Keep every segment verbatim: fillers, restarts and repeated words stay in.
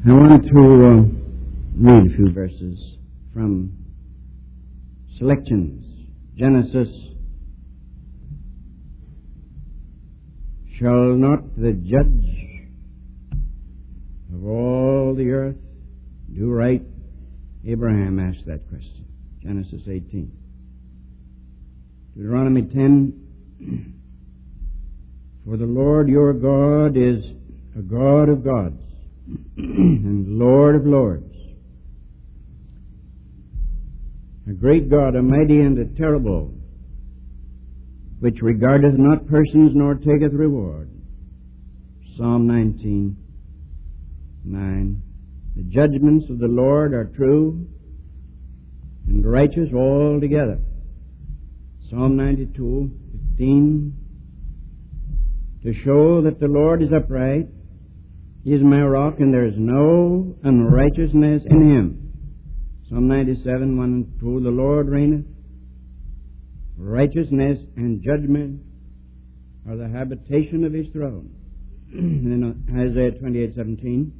I want to uh, read a few verses from Selections. Genesis. Shall not the judge of all the earth do right? Abraham asked that question. Genesis eighteen. Deuteronomy ten. For the Lord your God is a God of gods and Lord of lords, a great God, a mighty and a terrible, which regardeth not persons nor taketh reward. Psalm nineteen, nine. The judgments of the Lord are true and righteous altogether. Psalm ninety-two, fifteen. To show that the Lord is upright, He is my rock, and there is no unrighteousness in Him. Psalm ninety-seven, one and two. The Lord reigneth. Righteousness and judgment are the habitation of His throne. In Isaiah twenty-eight, seventeen.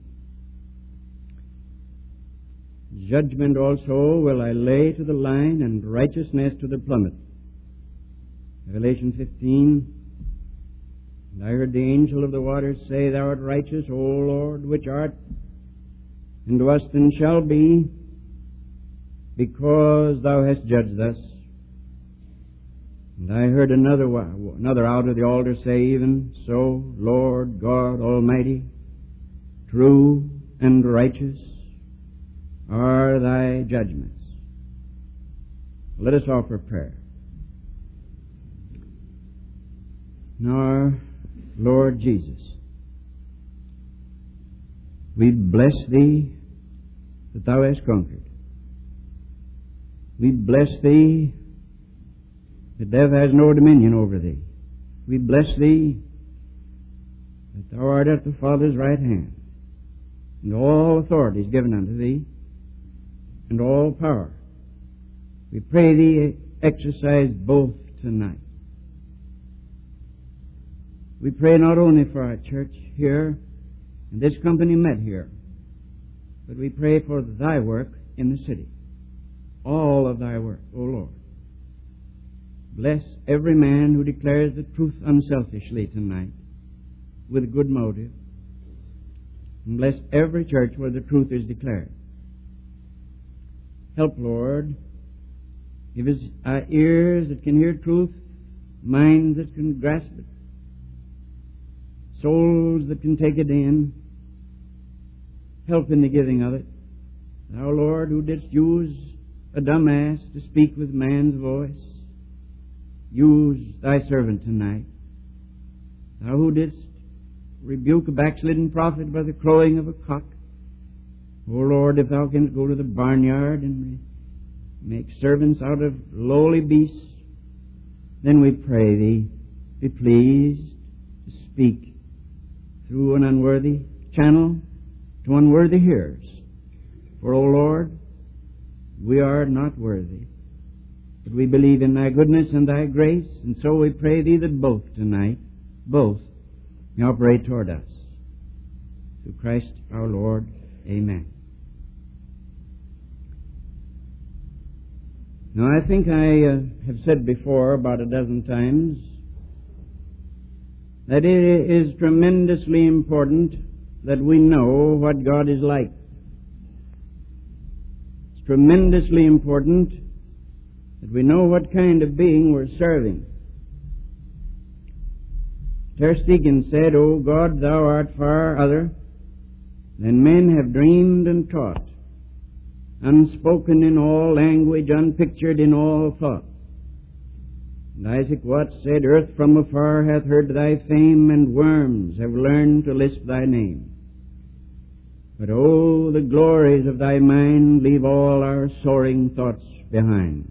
Judgment also will I lay to the line, and righteousness to the plummet. Revelation fifteen. And I heard the angel of the waters say, Thou art righteous, O Lord, which art, and wast and shall be, because Thou hast judged thus. And I heard another another out of the altar say, Even so, Lord God Almighty, true and righteous are Thy judgments. Let us offer prayer. Now, Lord Jesus, we bless Thee that Thou hast conquered. We bless Thee that death has no dominion over Thee. We bless Thee that Thou art at the Father's right hand, and all authority is given unto Thee, and all power. We pray Thee exercise both tonight. We pray not only for our church here, and this company met here, but we pray for Thy work in the city. All of Thy work, O Lord. Bless every man who declares the truth unselfishly tonight, with good motive. And bless every church where the truth is declared. Help, Lord. Give us our ears that can hear truth, minds that can grasp it, souls that can take it in. Help in the giving of it. Thou, Lord, who didst use a dumb ass to speak with man's voice, use Thy servant tonight. Thou who didst rebuke a backslidden prophet by the crowing of a cock, O Lord, if Thou canst go to the barnyard and make servants out of lowly beasts, then we pray Thee, be pleased to speak through an unworthy channel to unworthy hearers. For, O Lord, we are not worthy, but we believe in Thy goodness and Thy grace, and so we pray Thee that both tonight, both, may operate toward us. Through Christ our Lord. Amen. Now, I think I uh, have said before about a dozen times that it is tremendously important that we know what God is like. It's tremendously important that we know what kind of being we're serving. Tersteegen said, O God, Thou art far other than men have dreamed and taught, unspoken in all language, unpictured in all thought. And Isaac Watts said, Earth from afar hath heard Thy fame, and worms have learned to lisp Thy name. But oh, the glories of Thy mind leave all our soaring thoughts behind.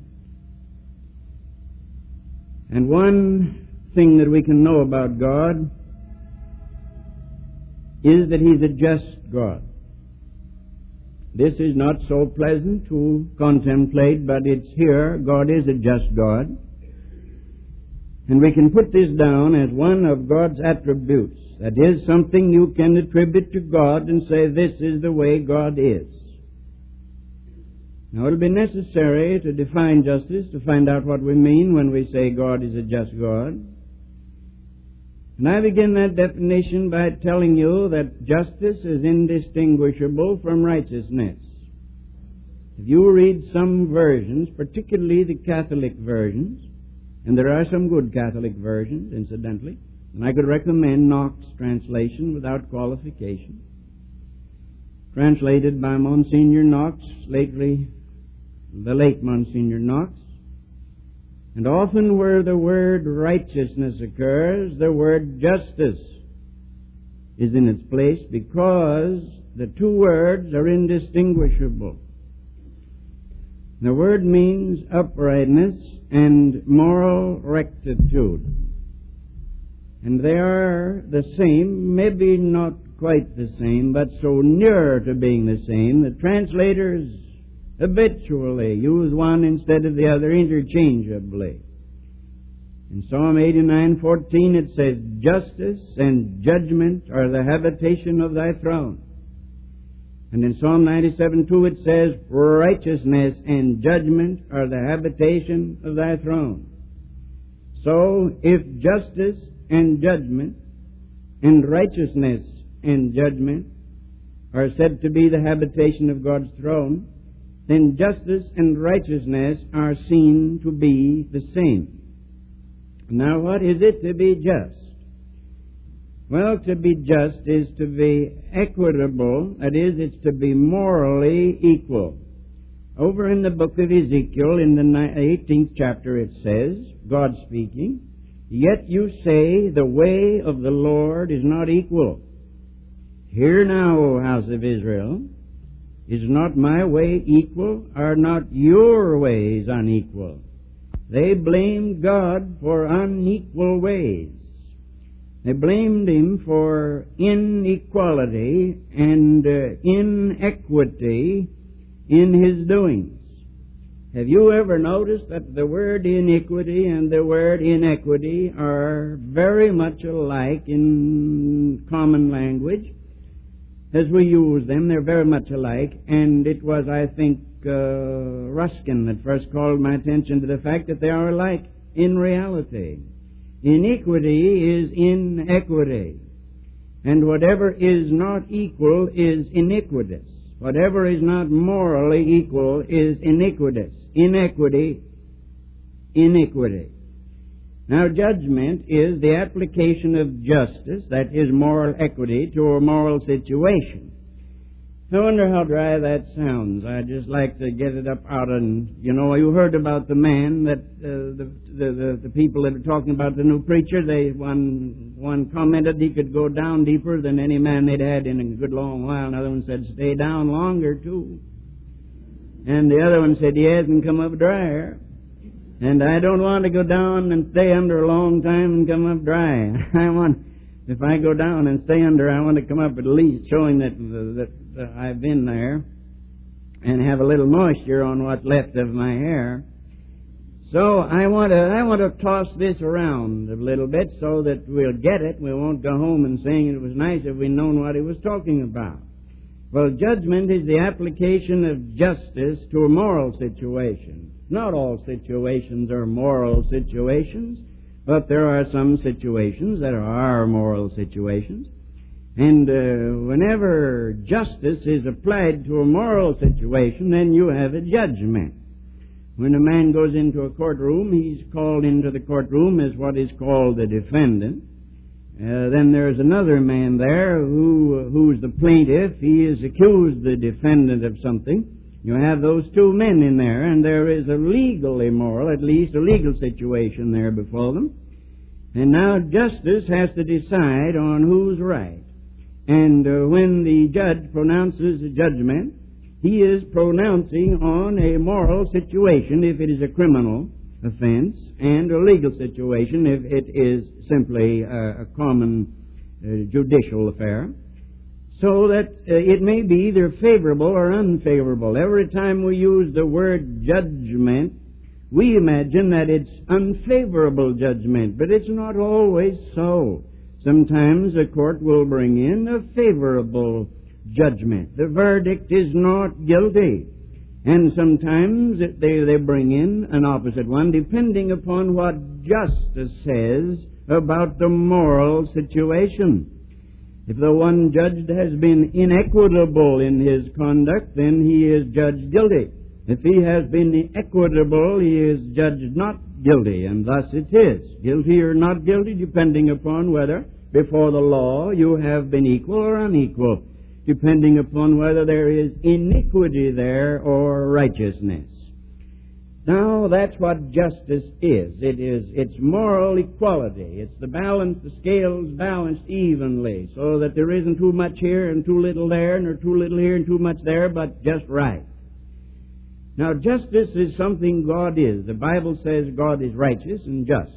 And one thing that we can know about God is that He's a just God. This is not so pleasant to contemplate, but it's here. God is a just God. And we can put this down as one of God's attributes. That is, something you can attribute to God and say, this is the way God is. Now, it'll be necessary to define justice, to find out what we mean when we say God is a just God. And I begin that definition by telling you that justice is indistinguishable from righteousness. If you read some versions, particularly the Catholic versions, and there are some good Catholic versions, incidentally, and I could recommend Knox translation without qualification, translated by Monsignor Knox, lately the late Monsignor Knox. And often where the word righteousness occurs, the word justice is in its place because the two words are indistinguishable. The word means uprightness and moral rectitude. And they are the same, maybe not quite the same, but so near to being the same that translators habitually use one instead of the other interchangeably. In Psalm eighty-nine fourteen it says, justice and judgment are the habitation of thy throne. And in Psalm ninety-seven two it says, righteousness and judgment are the habitation of thy throne. So, if justice and judgment and righteousness and judgment are said to be the habitation of God's throne, then justice and righteousness are seen to be the same. Now, what is it to be just? Well, to be just is to be equitable. That is, it's to be morally equal. Over in the book of Ezekiel, in the eighteenth chapter, it says, God speaking, yet you say the way of the Lord is not equal. Hear now, O house of Israel, is not my way equal? Are not your ways unequal? They blamed God for unequal ways. They blamed Him for inequality and uh, inequity in His doings. Have you ever noticed that the word iniquity and the word inequity are very much alike in common language? As we use them, they're very much alike, and it was, I think, uh, Ruskin that first called my attention to the fact that they are alike in reality. Iniquity is inequity, and whatever is not equal is iniquitous. Whatever is not morally equal is iniquitous. Inequity, iniquity. Now, judgment is the application of justice, that is moral equity, to a moral situation. I wonder how dry that sounds. I'd just like to get it up out and, you know, you heard about the man that, uh, the, the, the, the people that are talking about the new preacher, they, one, one commented he could go down deeper than any man they'd had in a good long while. Another one said, stay down longer, too. And the other one said, he hasn't come up drier. And I don't want to go down and stay under a long time and come up dry. I want, if I go down and stay under, I want to come up at least showing that, that, that I've been there and have a little moisture on what's left of my hair. So I want to, I want to toss this around a little bit so that we'll get it. We won't go home and saying it was nice if we'd known what he was talking about. Well, judgment is the application of justice to a moral situation. Not all situations are moral situations, but there are some situations that are moral situations. And uh, whenever justice is applied to a moral situation, then you have a judgment. When a man goes into a courtroom, he's called into the courtroom as what is called the defendant. Uh, then there's another man there who who's the plaintiff. He has accused the defendant of something. You have those two men in there, and there is a legal immoral, at least a legal situation there before them. And now justice has to decide on who's right. And uh, when the judge pronounces a judgment, he is pronouncing on a moral situation if it is a criminal offense, and a legal situation if it is simply a, a common uh, judicial affair. So that uh, it may be either favorable or unfavorable. Every time we use the word judgment, we imagine that it's unfavorable judgment, but it's not always so. Sometimes a court will bring in a favorable judgment. The verdict is not guilty. And sometimes it, they, they bring in an opposite one, depending upon what justice says about the moral situation. If the one judged has been inequitable in his conduct, then he is judged guilty. If he has been equitable, he is judged not guilty, and thus it is. Guilty or not guilty, depending upon whether before the law you have been equal or unequal, depending upon whether there is iniquity there or righteousness. Now, that's what justice is. It is, it's moral equality. It's the balance, the scales balanced evenly, so that there isn't too much here and too little there, nor too little here and too much there, but just right. Now, justice is something God is. The Bible says God is righteous and just.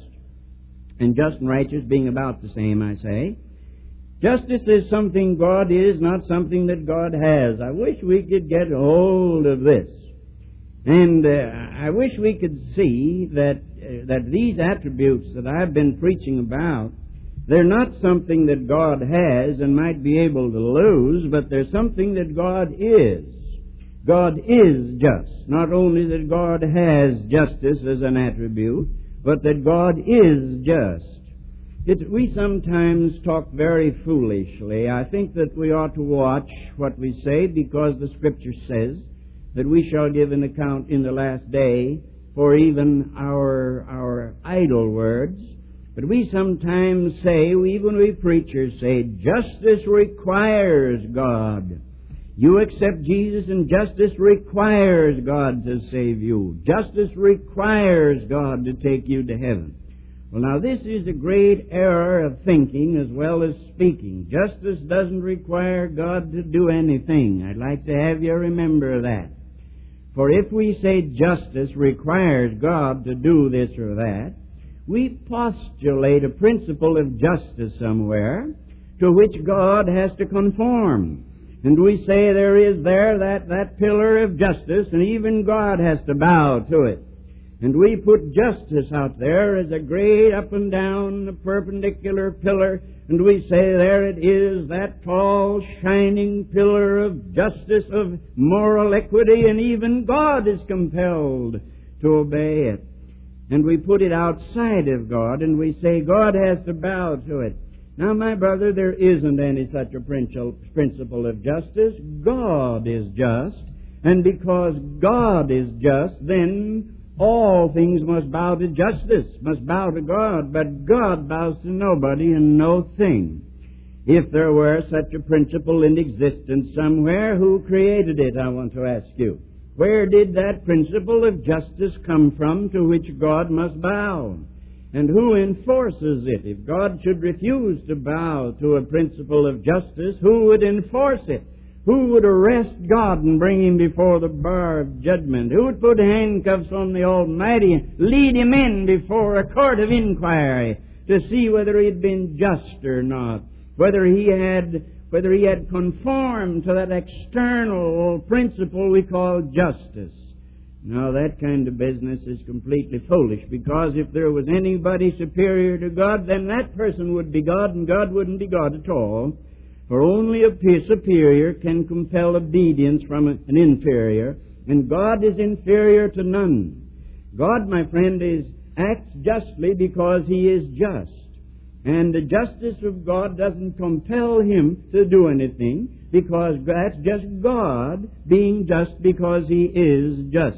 And just and righteous being about the same, I say. Justice is something God is, not something that God has. I wish we could get hold of this. And uh, I wish we could see that uh, that these attributes that I've been preaching about, they're not something that God has and might be able to lose, but they're something that God is. God is just. Not only that God has justice as an attribute, but that God is just. It, we sometimes talk very foolishly. I think that we ought to watch what we say, because the Scripture says that we shall give an account in the last day for even our our idle words. But we sometimes say, even we preachers say, justice requires God. You accept Jesus, and justice requires God to save you. Justice requires God to take you to heaven. Well, now, this is a great error of thinking as well as speaking. Justice doesn't require God to do anything. I'd like to have you remember that. For if we say justice requires God to do this or that, we postulate a principle of justice somewhere to which God has to conform. And we say there is there that, that pillar of justice, and even God has to bow to it. And we put justice out there as a great up and down perpendicular pillar, and we say there it is, that tall, shining pillar of justice, of moral equity, and even God is compelled to obey it. And we put it outside of God, and we say God has to bow to it. Now, my brother, there isn't any such a principle of justice. God is just, and because God is just, then all things must bow to justice, must bow to God, but God bows to nobody and no thing. If there were such a principle in existence somewhere, who created it, I want to ask you? Where did that principle of justice come from to which God must bow? And who enforces it? If God should refuse to bow to a principle of justice, who would enforce it? Who would arrest God and bring Him before the bar of judgment? Who would put handcuffs on the Almighty and lead Him in before a court of inquiry to see whether He had been just or not, whether He had whether He had conformed to that external principle we call justice? Now, that kind of business is completely foolish, because if there was anybody superior to God, then that person would be God, and God wouldn't be God at all. For only a superior can compel obedience from an inferior, and God is inferior to none. God, my friend, is acts justly because He is just. And the justice of God doesn't compel Him to do anything, because that's just God being just because He is just.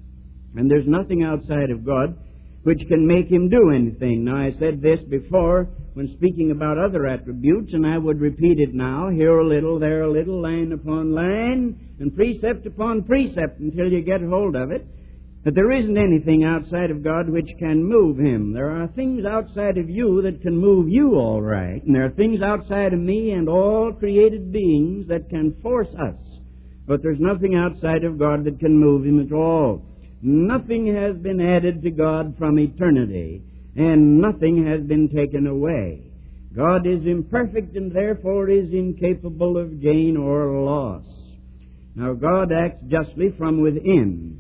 And there's nothing outside of God which can make Him do anything. Now, I said this before when speaking about other attributes, and I would repeat it now, here a little, there a little, line upon line, and precept upon precept until you get hold of it, that there isn't anything outside of God which can move Him. There are things outside of you that can move you all right, and there are things outside of me and all created beings that can force us. But there's nothing outside of God that can move Him at all. Nothing has been added to God from eternity, and nothing has been taken away. God is imperfect and therefore is incapable of gain or loss. Now, God acts justly from within.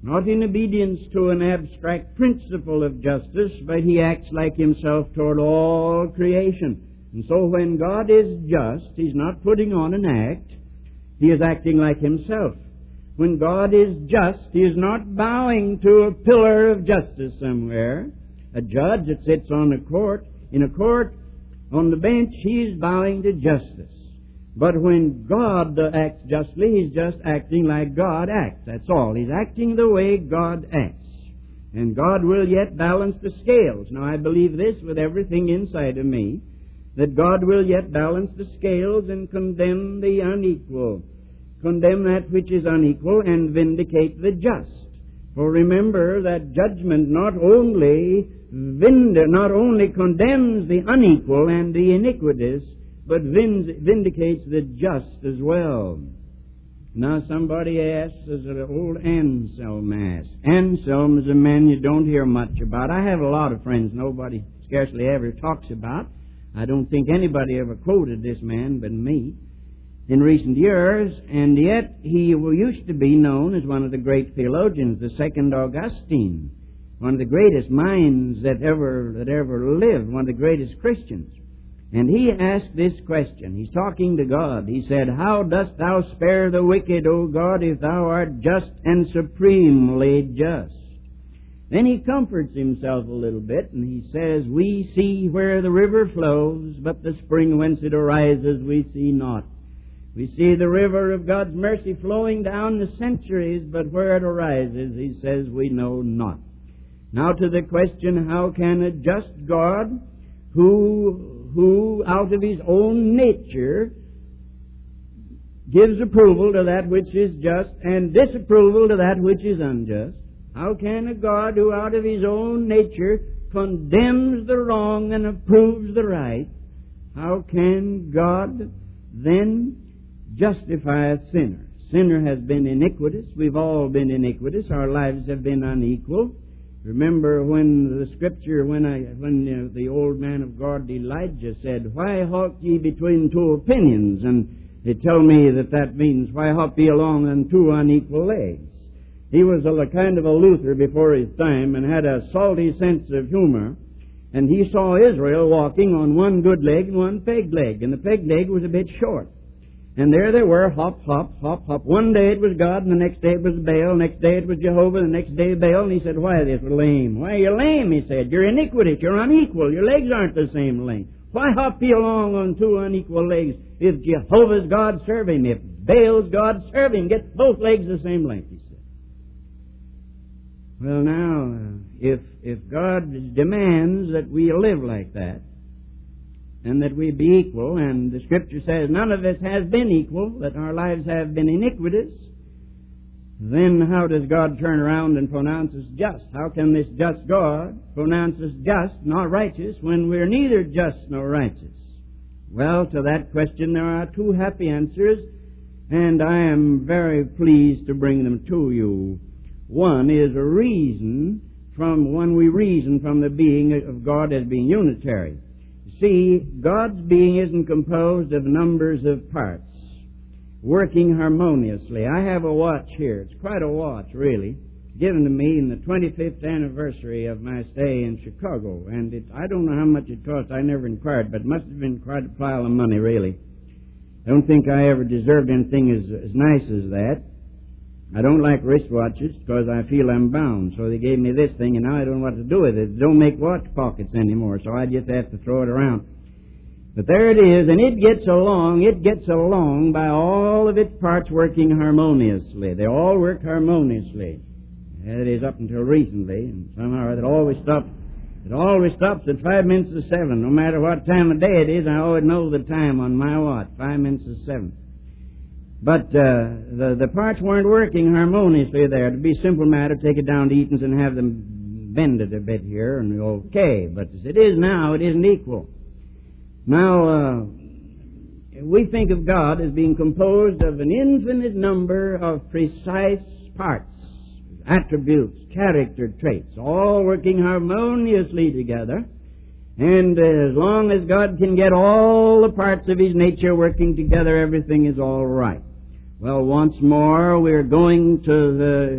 not in obedience to an abstract principle of justice, but he acts like himself toward all creation. And so when God is just, he's not putting on an act, he is acting like himself. When God is just, he is not bowing to a pillar of justice somewhere, a judge that sits on a court. In a court, on the bench, he is bowing to justice. But when God acts justly, he's just acting like God acts. That's all. He's acting the way God acts. And God will yet balance the scales. Now, I believe this with everything inside of me, that God will yet balance the scales and condemn the unequal, condemn that which is unequal, and vindicate the just. For remember that judgment not only vind- not only condemns the unequal and the iniquitous, but vind- vindicates the just as well. Now somebody asks, as an old Anselm asks. Anselm is a man you don't hear much about. I have a lot of friends nobody scarcely ever talks about. I don't think anybody ever quoted this man but me in recent years, and yet he used to be known as one of the great theologians, the second Augustine, one of the greatest minds that ever that ever lived, one of the greatest Christians. And he asked this question. He's talking to God. He said, "How dost thou spare the wicked, O God, if thou art just and supremely just?" Then he comforts himself a little bit, and he says, "We see where the river flows, but the spring whence it arises we see not. We see the river of God's mercy flowing down the centuries, but where it arises," he says, "we know not." Now to the question, how can a just God, who who out of his own nature gives approval to that which is just and disapproval to that which is unjust, how can a God who out of his own nature condemns the wrong and approves the right, how can God then justify a sinner? Sinner has been iniquitous. We've all been iniquitous. Our lives have been unequal. Remember when the scripture, when I, when uh, the old man of God Elijah said, "Why halt ye between two opinions?" And they tell me that that means, "Why hop ye along on two unequal legs?" He was a kind of a Luther before his time and had a salty sense of humor. And he saw Israel walking on one good leg and one peg leg. And the peg leg was a bit short. And there they were, hop, hop, hop, hop. One day it was God, and the next day it was Baal, next day it was Jehovah, the next day Baal. And he said, "Why this lame? Why you're lame?" He said. "You're iniquitous, you're unequal, your legs aren't the same length. Why hop ye along on two unequal legs? If Jehovah's God, serve him. If Baal's God, serve him. Get both legs the same length," he said. Well now, if, if God demands that we live like that, and that we be equal, and the Scripture says none of us has been equal, that our lives have been iniquitous, then how does God turn around and pronounce us just? How can this just God pronounce us just, not righteous, when we're neither just nor righteous? Well, to that question there are two happy answers, and I am very pleased to bring them to you. One is a reason from, when we reason from the being of God as being unitary. See, God's being isn't composed of numbers of parts working harmoniously. I have a watch here. It's quite a watch, really. It's given to me in the twenty-fifth anniversary of my stay in Chicago. And it, I don't know how much it cost. I never inquired, but it must have been quite a pile of money, really. I don't think I ever deserved anything as, as nice as that. I don't like wristwatches because I feel I'm bound. So they gave me this thing, and now I don't know what to do with it. They don't make watch pockets anymore, so I just have to throw it around. But there it is, and it gets along, it gets along by all of its parts working harmoniously. They all work harmoniously. That is up until recently, and somehow it always stops. It always stops at five minutes to seven. No matter what time of day it is, I always know the time on my watch, five minutes to seven. But uh, the, the parts weren't working harmoniously there. To be a simple matter, take it down to Eaton's and have them bend it a bit here, and okay. But as it is now, it isn't equal. Now, uh, we think of God as being composed of an infinite number of precise parts, attributes, character traits, all working harmoniously together. And as long as God can get all the parts of His nature working together, everything is all right. Well, once more, we're going to the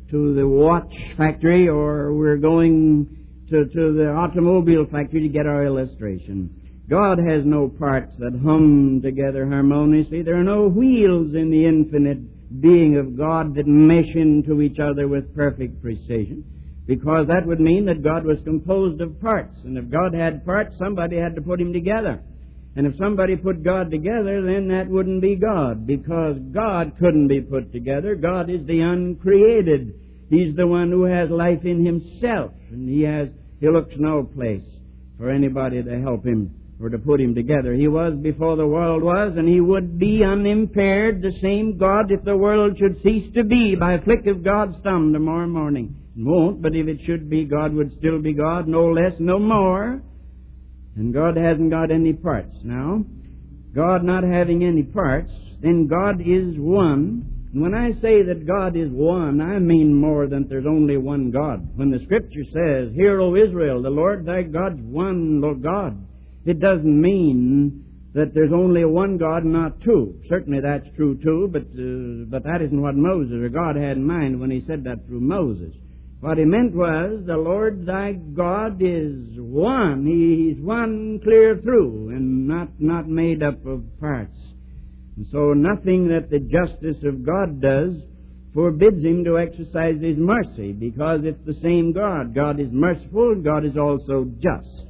to the watch factory or we're going to, to the automobile factory to get our illustration. God has no parts that hum together harmoniously. There are no wheels in the infinite being of God that mesh into each other with perfect precision, because that would mean that God was composed of parts. And if God had parts, somebody had to put him together. And if somebody put God together, then that wouldn't be God, because God couldn't be put together. God is the uncreated. He's the one who has life in himself, and he has he looks no place for anybody to help him or to put him together. He was before the world was, and he would be unimpaired, the same God, if the world should cease to be by a flick of God's thumb tomorrow morning. It won't, but if it should be, God would still be God, no less, no more. And God hasn't got any parts. Now, God not having any parts, then God is one. And when I say that God is one, I mean more than there's only one God. When the Scripture says, "Hear, O Israel, the Lord thy God's one Lord God," it doesn't mean that there's only one God, not two. Certainly that's true too, but uh, but that isn't what Moses or God had in mind when he said that through Moses. What he meant was, the Lord thy God is one. He, he's one clear through and not, not made up of parts. And so nothing that the justice of God does forbids him to exercise his mercy, because it's the same God. God is merciful and God is also just.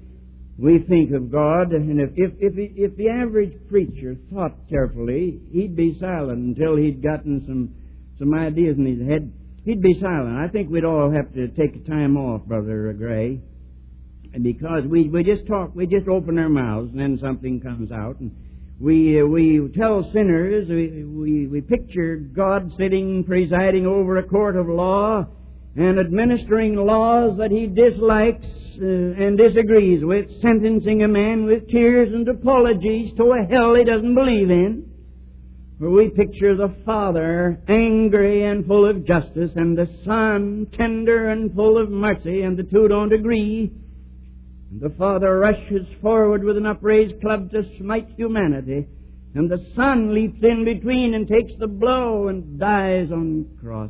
We think of God, and if, if, if, if the average preacher thought carefully, he'd be silent until he'd gotten some, some ideas in his head. He'd be silent. I think we'd all have to take a time off, Brother Gray, because we we just talk, we just open our mouths, and then something comes out, and we uh, we tell sinners, we, we we picture God sitting, presiding over a court of law, and administering laws that he dislikes uh, and disagrees with, sentencing a man with tears and apologies to a hell he doesn't believe in. For we picture the Father angry and full of justice, and the Son tender and full of mercy, and the two don't agree. And the Father rushes forward with an upraised club to smite humanity, and the Son leaps in between and takes the blow and dies on the cross.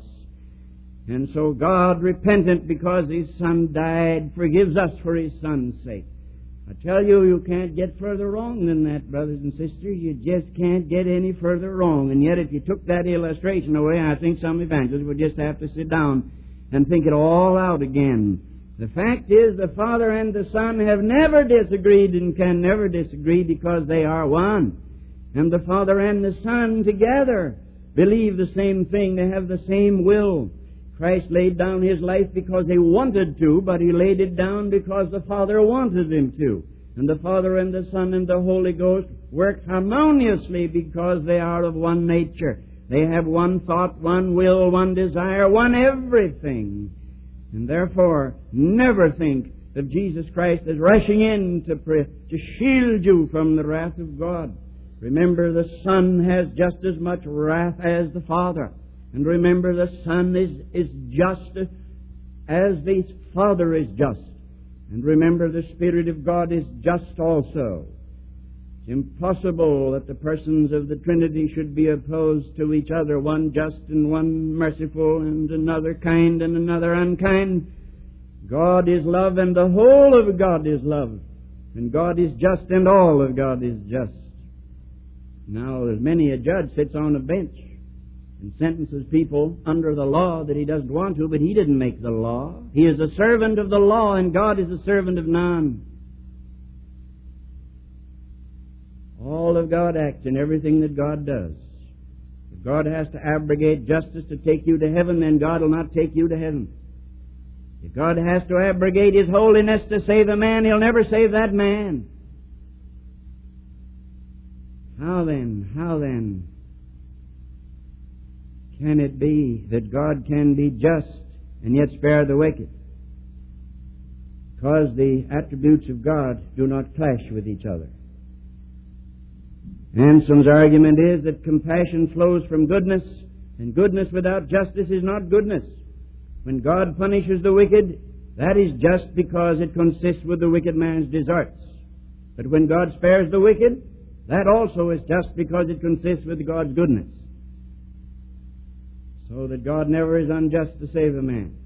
And so God, repentant because his Son died, forgives us for his Son's sake. I tell you, you can't get further wrong than that, brothers and sisters. You just can't get any further wrong. And yet, if you took that illustration away, I think some evangelists would just have to sit down and think it all out again. The fact is, the Father and the Son have never disagreed and can never disagree, because they are one. And the Father and the Son together believe the same thing. They have the same will. Christ laid down his life because he wanted to, but he laid it down because the Father wanted him to. And the Father and the Son and the Holy Ghost work harmoniously because they are of one nature. They have one thought, one will, one desire, one everything. And therefore, never think of Jesus Christ as rushing in to, pray, to shield you from the wrath of God. Remember, the Son has just as much wrath as the Father. And remember, the Son is, is just as the Father is just. And remember, the Spirit of God is just also. It's impossible that the persons of the Trinity should be opposed to each other, one just and one merciful, and another kind and another unkind. God is love, and the whole of God is love. And God is just, and all of God is just. Now, there's many a judge sits on a bench and sentences people under the law that he doesn't want to, but he didn't make the law. He is a servant of the law, and God is a servant of none. All of God acts in everything that God does. If God has to abrogate justice to take you to heaven, then God will not take you to heaven. If God has to abrogate his holiness to save a man, he'll never save that man. How then, how then can it be that God can be just and yet spare the wicked? Because the attributes of God do not clash with each other. Ansom's argument is that compassion flows from goodness, and goodness without justice is not goodness. When God punishes the wicked, that is just because it consists with the wicked man's deserts. But when God spares the wicked, that also is just because it consists with God's goodness. So that God never is unjust to save a man.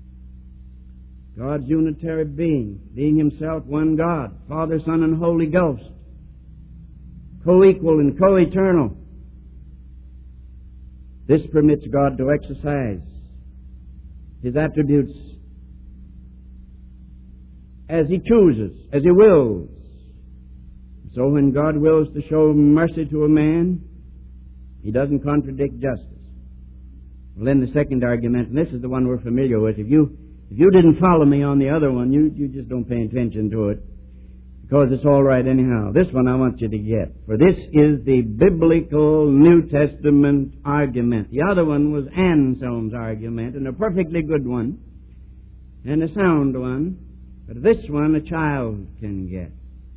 God's unitary being, being Himself one God, Father, Son, and Holy Ghost, co-equal and co-eternal. This permits God to exercise His attributes as He chooses, as He wills. So when God wills to show mercy to a man, He doesn't contradict justice. Well, then the second argument, and this is the one we're familiar with. If you if you didn't follow me on the other one, you, you just don't pay attention to it, because it's all right anyhow. This one I want you to get. For this is the biblical New Testament argument. The other one was Anselm's argument, and a perfectly good one, and a sound one. But this one a child can get.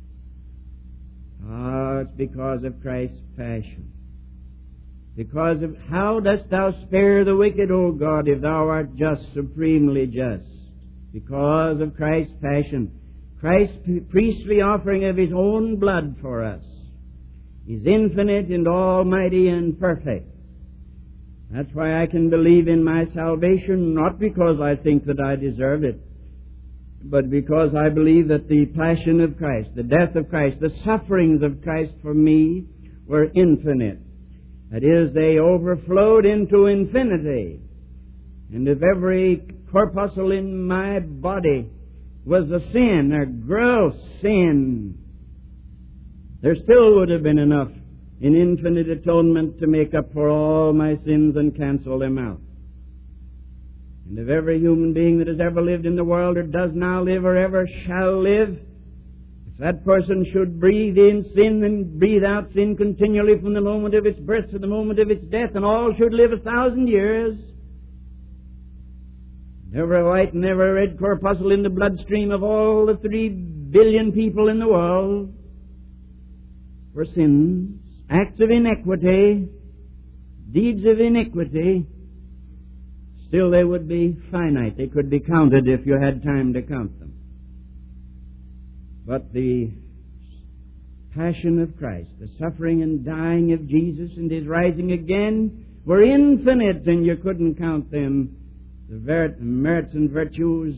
Ah, it's because of Christ's passion. Because of how dost thou spare the wicked, O God, if thou art just, supremely just? Because of Christ's passion. Christ's priestly offering of His own blood for us is infinite and almighty and perfect. That's why I can believe in my salvation, not because I think that I deserve it, but because I believe that the passion of Christ, the death of Christ, the sufferings of Christ for me were infinite. That is, they overflowed into infinity. And if every corpuscle in my body was a sin, a gross sin, there still would have been enough in infinite atonement to make up for all my sins and cancel them out. And if every human being that has ever lived in the world, or does now live, or ever shall live, if that person should breathe in sin and breathe out sin continually from the moment of its birth to the moment of its death, and all should live a thousand years, every white and every red corpuscle in the bloodstream of all the three billion people in the world for sins, acts of iniquity, deeds of iniquity, still they would be finite. They could be counted if you had time to count them. But the passion of Christ, the suffering and dying of Jesus and His rising again were infinite, and you couldn't count them. The merits and virtues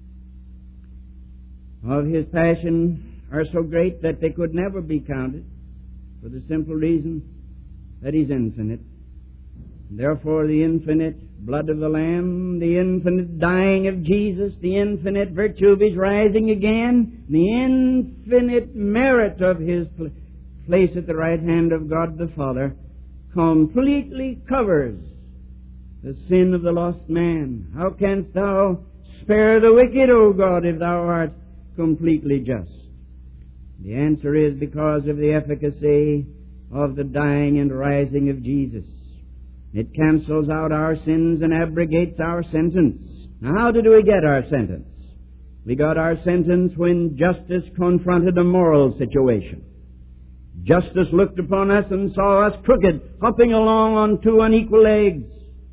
of His passion are so great that they could never be counted, for the simple reason that He's infinite. Therefore, the infinite blood of the Lamb, the infinite dying of Jesus, the infinite virtue of His rising again, the infinite merit of His pl- place at the right hand of God the Father, completely covers the sin of the lost man. How canst thou spare the wicked, O God, if thou art completely just? The answer is because of the efficacy of the dying and rising of Jesus. It cancels out our sins and abrogates our sentence. Now, how did we get our sentence? We got our sentence when justice confronted a moral situation. Justice looked upon us and saw us crooked, hopping along on two unequal legs.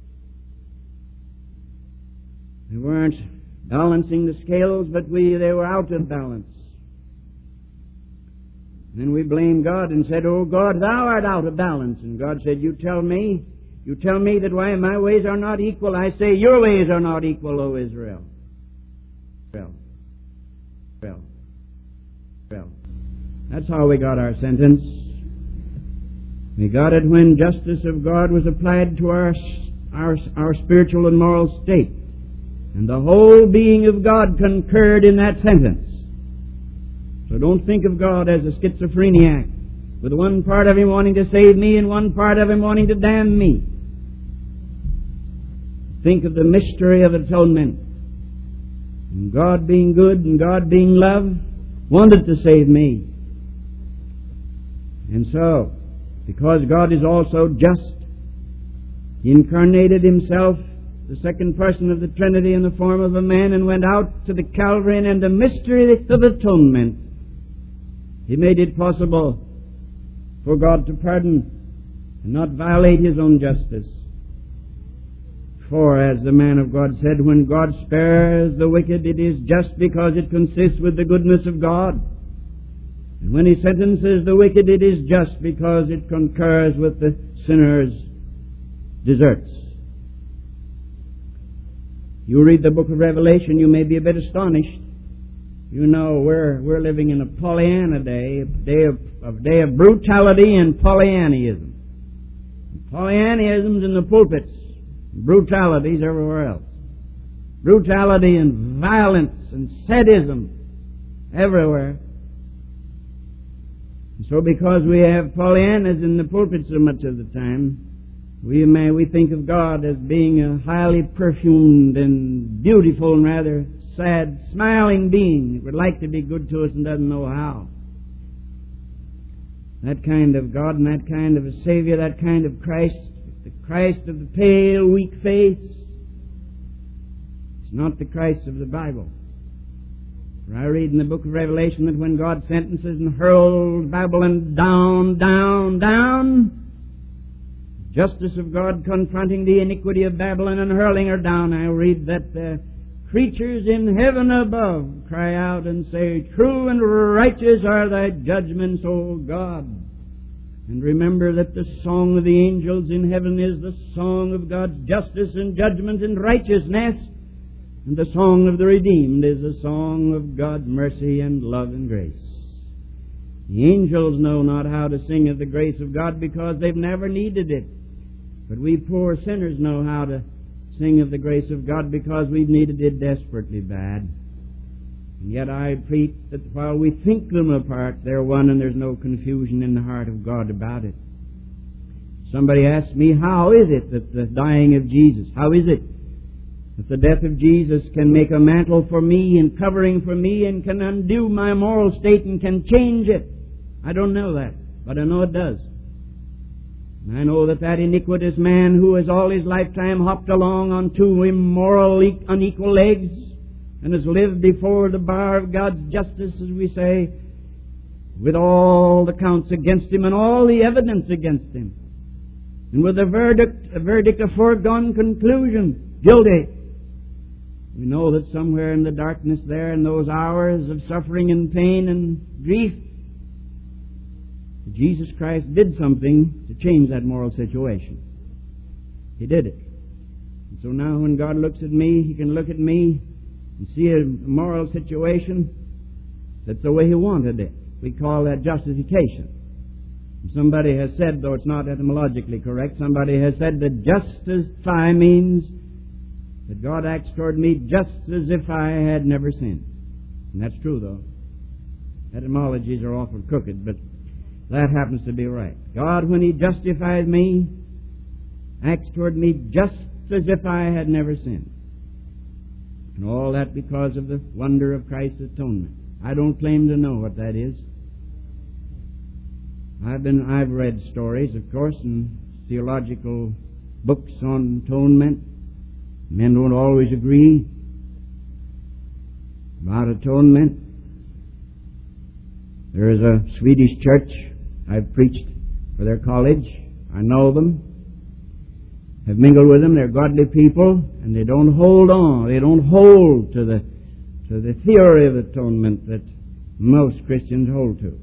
We weren't balancing the scales, but we they were out of balance. And then we blamed God and said, "Oh God, thou art out of balance." And God said, "You tell me, you tell me that why my ways are not equal. I say your ways are not equal, O Israel." Well, well, well. That's how we got our sentence. We got it when justice of God was applied to our our our spiritual and moral state. And the whole being of God concurred in that sentence. So don't think of God as a schizophreniac, with one part of Him wanting to save me and one part of Him wanting to damn me. Think of the mystery of atonement. And God being good and God being love wanted to save me. And so, because God is also just, He incarnated Himself, the second person of the Trinity, in the form of a man, and went out to the Calvary, and in the mystery of atonement, He made it possible for God to pardon and not violate His own justice. For, as the man of God said, when God spares the wicked, it is just because it consists with the goodness of God. And when He sentences the wicked, it is just because it concurs with the sinner's deserts. You read the book of Revelation, you may be a bit astonished. You know, we're we're living in a Pollyanna day, a day of, a day of brutality and Pollyannism. Pollyannism's in the pulpits, brutality's everywhere else. Brutality and violence and sadism everywhere. And so because we have Pollyannas in the pulpit so much of the time, we may we think of God as being a highly perfumed and beautiful and rather sad, smiling being that would like to be good to us and doesn't know how. That kind of God and that kind of a Savior, that kind of Christ, the Christ of the pale, weak face, it's not the Christ of the Bible. For I read in the book of Revelation that when God sentences and hurls Babylon down, down, down, justice of God confronting the iniquity of Babylon and hurling her down, I read that the creatures in heaven above cry out and say, true and righteous are thy judgments, O God. And remember that the song of the angels in heaven is the song of God's justice and judgment and righteousness. And the song of the redeemed is the song of God's mercy and love and grace. The angels know not how to sing of the grace of God because they've never needed it. But we poor sinners know how to sing of the grace of God because we've needed it desperately bad. And yet I preach that while we think them apart, they're one and there's no confusion in the heart of God about it. Somebody asked me, how is it that the dying of Jesus, how is it that the death of Jesus can make a mantle for me and covering for me and can undo my moral state and can change it? I don't know that, but I know it does. And I know that that iniquitous man who has all his lifetime hopped along on two immoral, unequal legs and has lived before the bar of God's justice, as we say, with all the counts against him and all the evidence against him, and with a verdict, a verdict of foregone conclusion, guilty. We know that somewhere in the darkness there, in those hours of suffering and pain and grief, Jesus Christ did something to change that moral situation. He did it. And so now when God looks at me, He can look at me and see a moral situation that's the way He wanted it. We call that justification. And somebody has said, though it's not etymologically correct, somebody has said that justify means that God acts toward me just as if I had never sinned. And that's true, though. Etymologies are often crooked, but that happens to be right. God, when He justifies me, acts toward me just as if I had never sinned. And all that because of the wonder of Christ's atonement. I don't claim to know what that is. I've been, I've read stories, of course, and theological books on atonement. Men don't always agree about atonement. There is a Swedish church I've preached for their college. I know them, have mingled with them. They're godly people, and they don't hold on. They don't hold to the to the theory of atonement that most Christians hold to.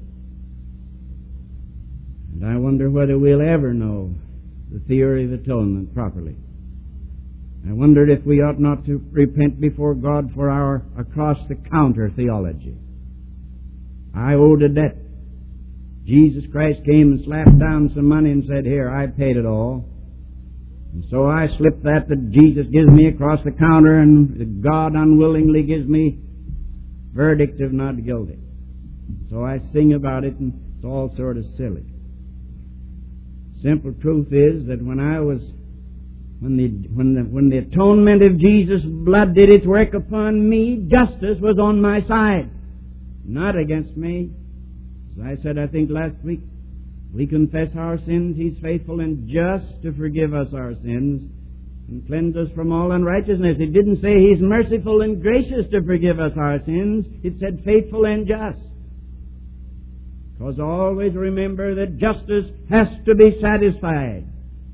And I wonder whether we'll ever know the theory of atonement properly. I wondered if we ought not to repent before God for our across-the-counter theology. I owed a debt. Jesus Christ came and slapped down some money and said, here, I paid it all. And so I slipped that that Jesus gives me across the counter, and God unwillingly gives me verdict of not guilty. So I sing about it, and it's all sort of silly. Simple truth is that when I was, when the when the when the atonement of Jesus' blood did its work upon me, justice was on my side, not against me. As I said, I think last week, we confess our sins. He's faithful and just to forgive us our sins and cleanse us from all unrighteousness. It didn't say He's merciful and gracious to forgive us our sins. It said faithful and just. Because always remember that justice has to be satisfied.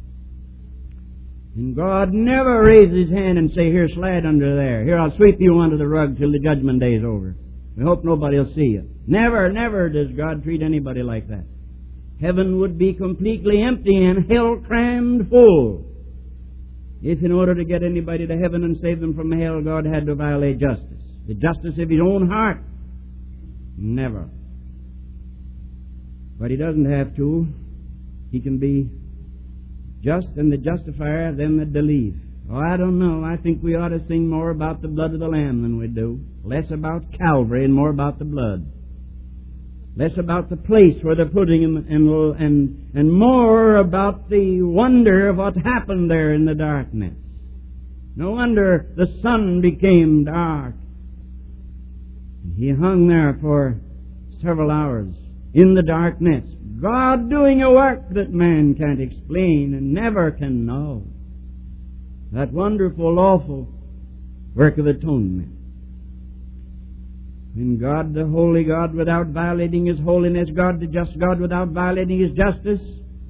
And God never raises His hand and say, here, slide under there. Here, I'll sweep you under the rug till the judgment day is over. We hope nobody will see you. Never, never does God treat anybody like that. Heaven would be completely empty and hell crammed full if in order to get anybody to heaven and save them from hell, God had to violate justice. The justice of His own heart? Never. But He doesn't have to. He can be just and the justifier of them that believe. Oh, I don't know. I think we ought to sing more about the blood of the Lamb than we do. Less about Calvary and more about the blood. Less about the place where they're putting Him, and, and, and more about the wonder of what happened there in the darkness. No wonder the sun became dark. He hung there for several hours in the darkness. God doing a work that man can't explain and never can know. That wonderful, awful work of atonement. When God, the holy God, without violating His holiness, God, the just God, without violating His justice,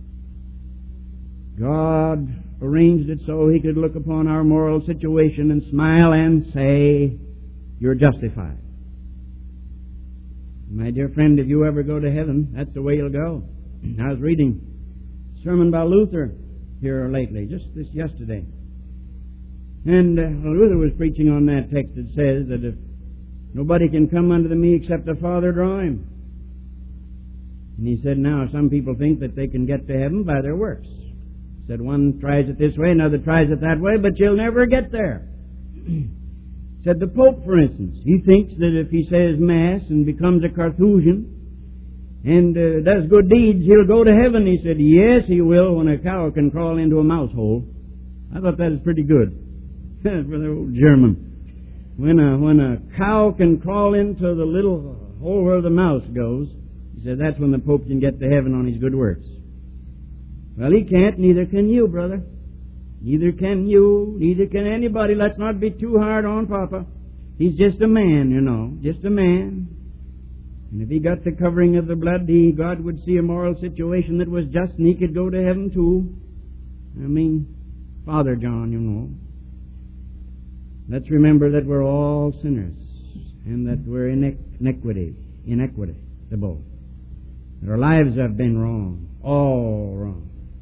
God arranged it so He could look upon our moral situation and smile and say, "You're justified." My dear friend, if you ever go to heaven, that's the way you'll go. I was reading a sermon by Luther here lately, just this yesterday. And uh, Luther was preaching on that text that says that if nobody can come unto me except the Father draw him. And he said, now, some people think that they can get to heaven by their works. He said, one tries it this way, another tries it that way, but you'll never get there. Said the Pope, for instance, he thinks that if he says Mass and becomes a Carthusian and uh, does good deeds, he'll go to heaven. He said, yes, he will when a cow can crawl into a mouse hole. I thought that was pretty good for the old German. When a, when a cow can crawl into the little hole where the mouse goes, he said, that's when the Pope can get to heaven on his good works. Well, he can't, neither can you, brother. Neither can you, neither can anybody. Let's not be too hard on Papa. He's just a man, you know, just a man. And if he got the covering of the blood, he, God would see a moral situation that was just, and he could go to heaven too. I mean, Father John, you know. Let's remember that we're all sinners, and that we're inequity, inequitable. That our lives have been wrong, all wrong.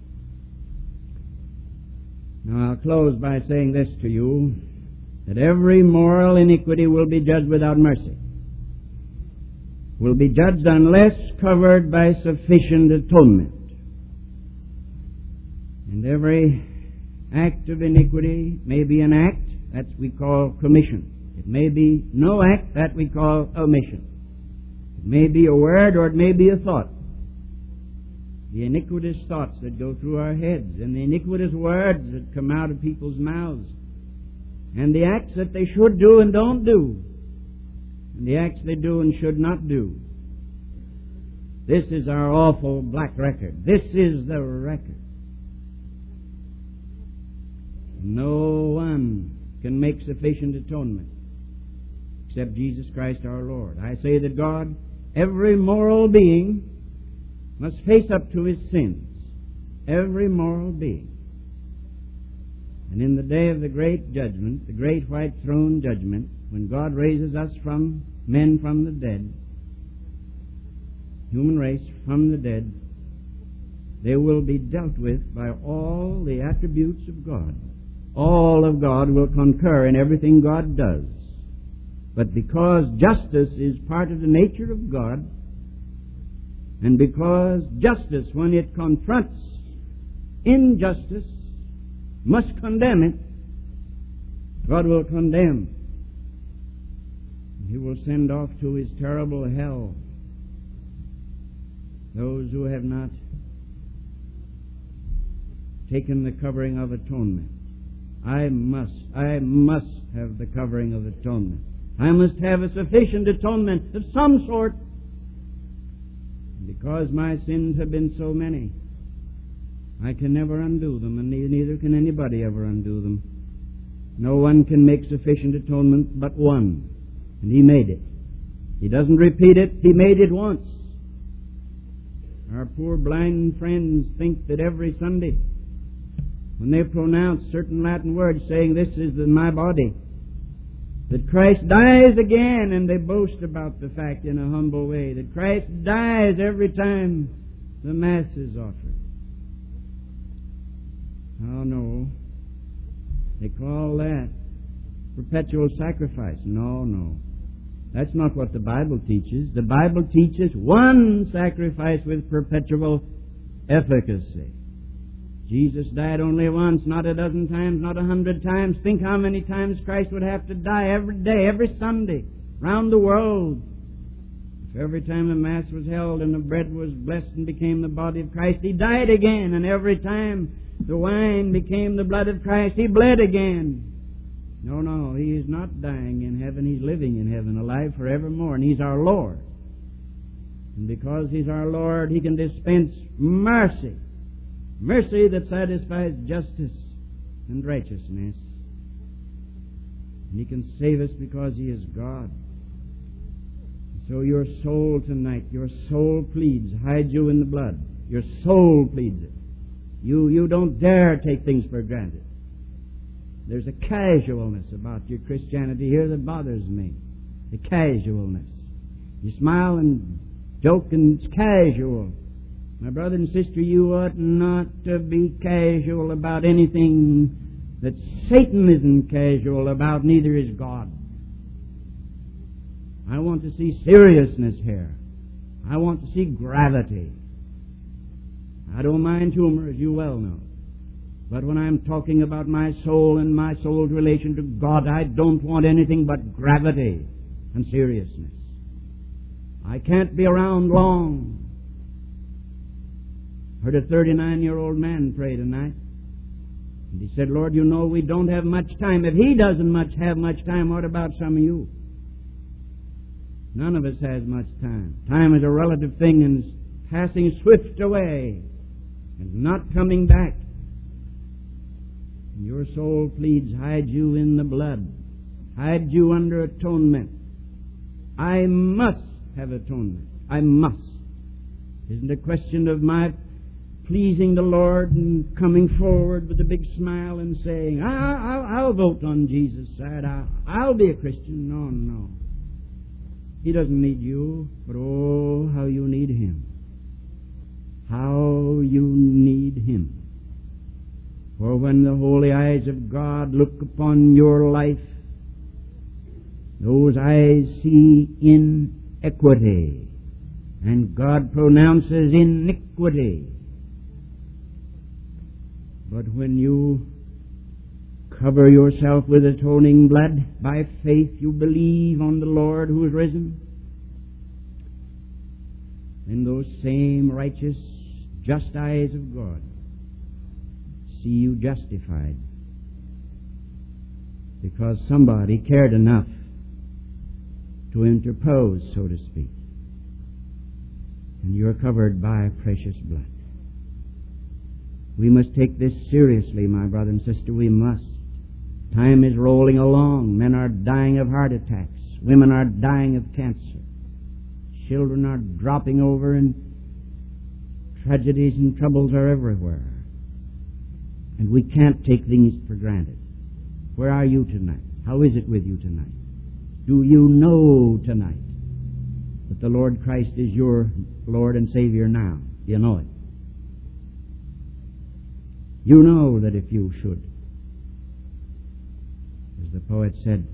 Now, I'll close by saying this to you, that every moral iniquity will be judged without mercy. Will be judged unless covered by sufficient atonement. And every act of iniquity may be an act that we call commission. It may be no act that we call omission. It may be a word or it may be a thought. The iniquitous thoughts that go through our heads, and the iniquitous words that come out of people's mouths, and the acts that they should do and don't do, and the acts they do and should not do. This is our awful black record. This is the record. No one can make sufficient atonement except Jesus Christ our Lord. I say that God, every moral being, must face up to his sins. Every moral being. And in the day of the great judgment, the great white throne judgment, when God raises us from men from the dead, human race from the dead, they will be dealt with by all the attributes of God. All of God will concur in everything God does. But because justice is part of the nature of God, and because justice, when it confronts injustice, must condemn it, God will condemn. He will send off to his terrible hell those who have not taken the covering of atonement. I must, I must have the covering of atonement. I must have a sufficient atonement of some sort. Because my sins have been so many, I can never undo them, and neither can anybody ever undo them. No one can make sufficient atonement but one, and he made it. He doesn't repeat it, he made it once. Our poor blind friends think that every Sunday, when they pronounce certain Latin words saying, this is my body, that Christ dies again, and they boast about the fact in a humble way, that Christ dies every time the Mass is offered. Oh no, They call that perpetual sacrifice. No, no. That's not what the Bible teaches. The Bible teaches one sacrifice with perpetual efficacy. Jesus died only once, not a dozen times, not a hundred times. Think how many times Christ would have to die every day, every Sunday, round the world. If every time a Mass was held and the bread was blessed and became the body of Christ, He died again. And every time the wine became the blood of Christ, He bled again. No, no, He is not dying in heaven. He's living in heaven, alive forevermore. And He's our Lord. And because He's our Lord, He can dispense mercy. Mercy that satisfies justice and righteousness. And He can save us because He is God. So your soul tonight, your soul pleads, hide you in the blood. Your soul pleads it. You, you don't dare take things for granted. There's a casualness about your Christianity here that bothers me. The casualness. You smile and joke and it's casual. My brother and sister, you ought not to be casual about anything that Satan isn't casual about, neither is God. I want to see seriousness here. I want to see gravity. I don't mind humor, as you well know. But when I'm talking about my soul and my soul's relation to God, I don't want anything but gravity and seriousness. I can't be around long. Heard a thirty-nine-year-old man pray tonight. And he said, Lord, you know we don't have much time. If He doesn't much have much time, what about some of you? None of us has much time. Time is a relative thing and is passing swift away and not coming back. And your soul pleads, hide you in the blood. Hide you under atonement. I must have atonement. I must. It isn't a question of my pleasing the Lord and coming forward with a big smile and saying, I'll, I'll, I'll vote on Jesus' side. I'll, I'll be a Christian. No, no. He doesn't need you, but oh, how you need Him. How you need Him. For when the holy eyes of God look upon your life, those eyes see inequity, and God pronounces iniquity. But when you cover yourself with atoning blood, by faith you believe on the Lord who is risen, then those same righteous, just eyes of God see you justified, because somebody cared enough to interpose, so to speak, and you're covered by precious blood. We must take this seriously, my brother and sister. We must. Time is rolling along. Men are dying of heart attacks. Women are dying of cancer. Children are dropping over, and tragedies and troubles are everywhere. And we can't take things for granted. Where are you tonight? How is it with you tonight? Do you know tonight that the Lord Christ is your Lord and Savior now? You know it. You know that if you should, as the poet said,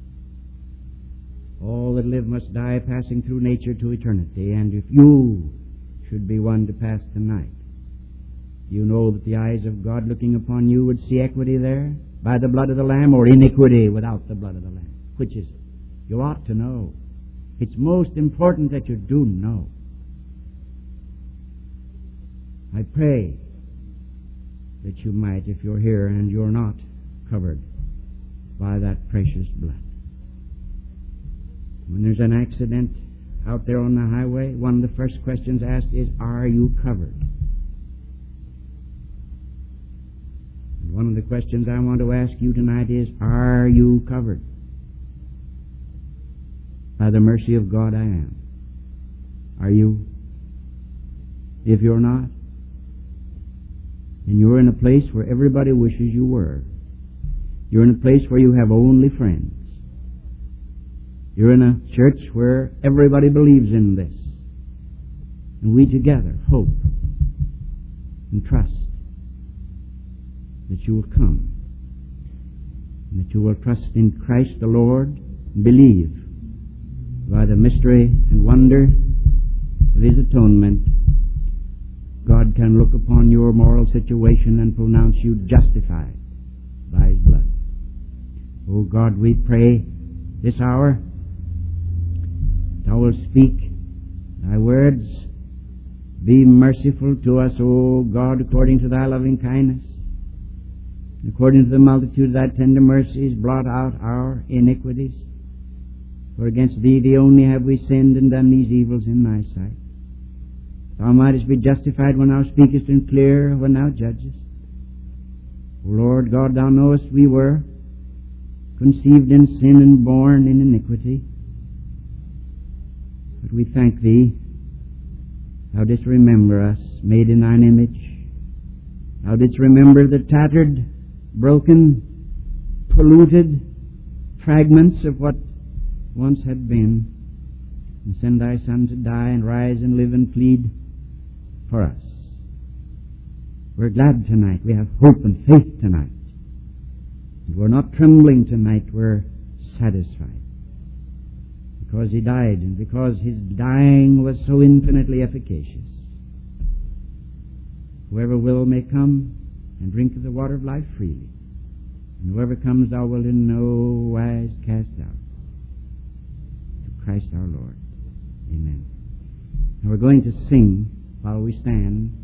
all that live must die, passing through nature to eternity. And if you should be one to pass tonight, you know that the eyes of God looking upon you would see equity there by the blood of the Lamb, or iniquity without the blood of the Lamb. Which is it? You ought to know. It's most important that you do know. I pray that you might, if you're here and you're not covered by that precious blood. When there's an accident out there on the highway, one of the first questions asked is, are you covered? And one of the questions I want to ask you tonight is, are you covered? By the mercy of God I am. Are you? If you're not, and you're in a place where everybody wishes you were. You're in a place where you have only friends. You're in a church where everybody believes in this. And we together hope and trust that you will come and that you will trust in Christ the Lord and believe by the mystery and wonder of His atonement, God can look upon your moral situation and pronounce you justified by His blood. O God, we pray this hour, Thou wilt speak Thy words. Be merciful to us, O God, according to Thy loving kindness. According to the multitude of Thy tender mercies, blot out our iniquities. For against Thee, Thee only, have we sinned and done these evils in Thy sight. Thou mightest be justified when Thou speakest, and clear when Thou judgest. O Lord God, Thou knowest we were conceived in sin and born in iniquity. But we thank Thee, Thou didst remember us, made in Thine image. Thou didst remember the tattered, broken, polluted fragments of what once had been, and send Thy Son to die and rise and live and plead for us. We're glad tonight. We have hope and faith tonight. And we're not trembling tonight. We're satisfied. Because He died, and because His dying was so infinitely efficacious. Whoever will may come and drink of the water of life freely. And whoever comes Thou wilt in no wise cast out. To Christ our Lord. Amen. Now we're going to sing while we stand.